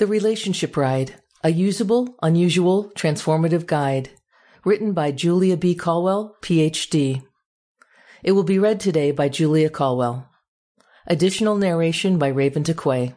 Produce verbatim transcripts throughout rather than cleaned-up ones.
The Relationship Ride, a usable, unusual, transformative guide, written by Julia B. Caldwell, P H D. It will be read today by Julia Caldwell. Additional narration by Raven DeQuay.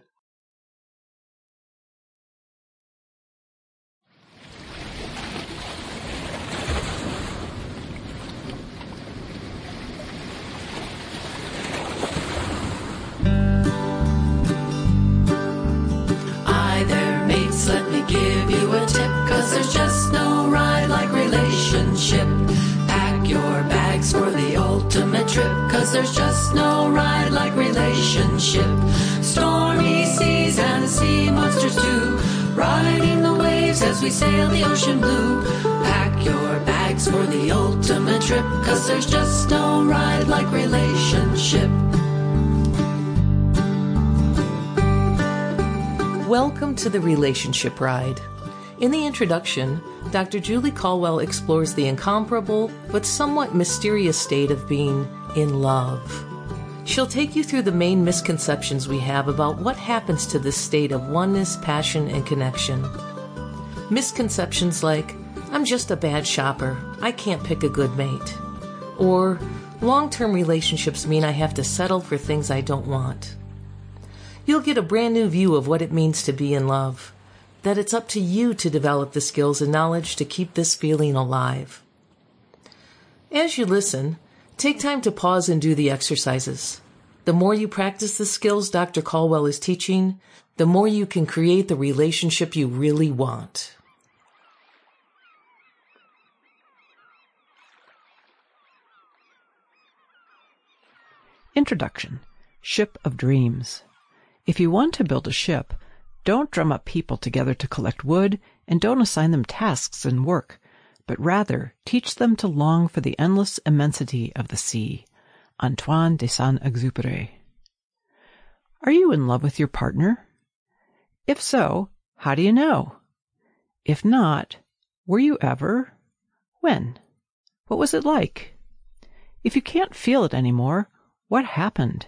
Let me give you a tip, cause there's just no ride like relationship. Pack your bags for the ultimate trip, cause there's just no ride like relationship. Stormy seas and sea monsters too, riding the waves as we sail the ocean blue. Pack your bags for the ultimate trip, cause there's just no ride like relationship. Welcome to the Relationship Ride. In the introduction, Doctor Julie Caldwell explores the incomparable but somewhat mysterious state of being in love. She'll take you through the main misconceptions we have about what happens to this state of oneness, passion, and connection. Misconceptions like, I'm just a bad shopper, I can't pick a good mate. Or, long-term relationships mean I have to settle for things I don't want. You'll get a brand new view of what it means to be in love, that it's up to you to develop the skills and knowledge to keep this feeling alive. As you listen, take time to pause and do the exercises. The more you practice the skills Doctor Caldwell is teaching, the more you can create the relationship you really want. Introduction. Ship of Dreams. If you want to build a ship, don't drum up people together to collect wood, and don't assign them tasks and work, but rather teach them to long for the endless immensity of the sea. Antoine de Saint-Exupéry. Are you in love with your partner? If so, how do you know? If not, were you ever? When? What was it like? If you can't feel it anymore, what happened?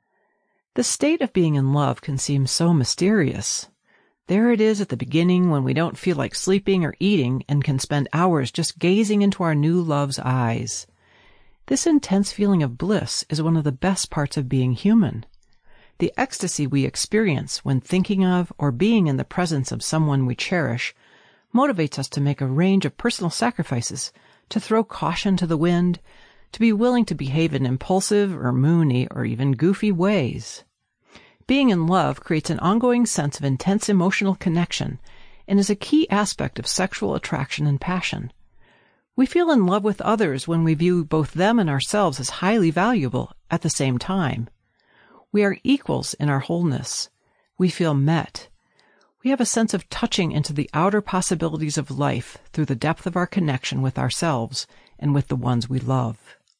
The state of being in love can seem so mysterious. There it is at the beginning when we don't feel like sleeping or eating and can spend hours just gazing into our new love's eyes. This intense feeling of bliss is one of the best parts of being human. The ecstasy we experience when thinking of or being in the presence of someone we cherish motivates us to make a range of personal sacrifices, to throw caution to the wind, to be willing to behave in impulsive or moony or even goofy ways. Being in love creates an ongoing sense of intense emotional connection and is a key aspect of sexual attraction and passion. We feel in love with others when we view both them and ourselves as highly valuable at the same time. We are equals in our wholeness. We feel met. We have a sense of touching into the outer possibilities of life through the depth of our connection with ourselves and with the ones we love.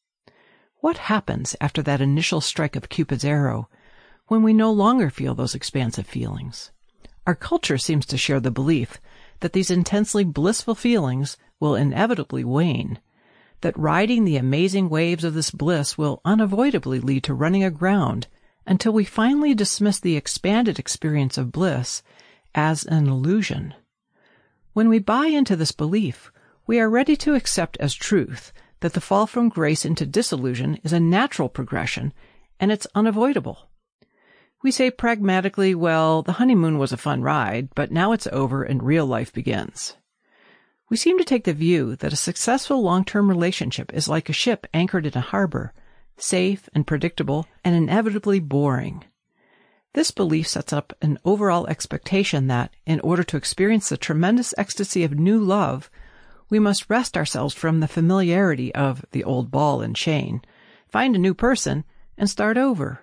What happens after that initial strike of Cupid's arrow, when we no longer feel those expansive feelings? Our culture seems to share the belief that these intensely blissful feelings will inevitably wane, that riding the amazing waves of this bliss will unavoidably lead to running aground until we finally dismiss the expanded experience of bliss as an illusion. When we buy into this belief, we are ready to accept as truth that the fall from grace into disillusion is a natural progression, and it's unavoidable. We say pragmatically, well, the honeymoon was a fun ride, but now it's over and real life begins. We seem to take the view that a successful long-term relationship is like a ship anchored in a harbor, safe and predictable and inevitably boring. This belief sets up an overall expectation that, in order to experience the tremendous ecstasy of new love, we must wrest ourselves from the familiarity of the old ball and chain, find a new person, and start over.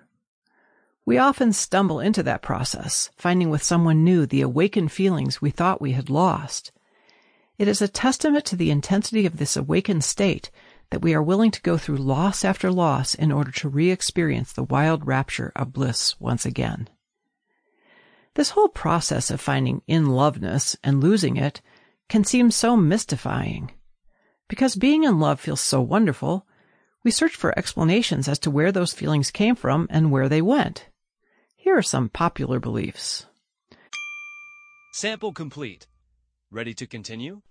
We often stumble into that process, finding with someone new the awakened feelings we thought we had lost. It is a testament to the intensity of this awakened state that we are willing to go through loss after loss in order to re-experience the wild rapture of bliss once again. This whole process of finding in-loveness and losing it can seem so mystifying. Because being in love feels so wonderful, we search for explanations as to where those feelings came from and where they went. Here are some popular beliefs. Sample complete. Ready to continue?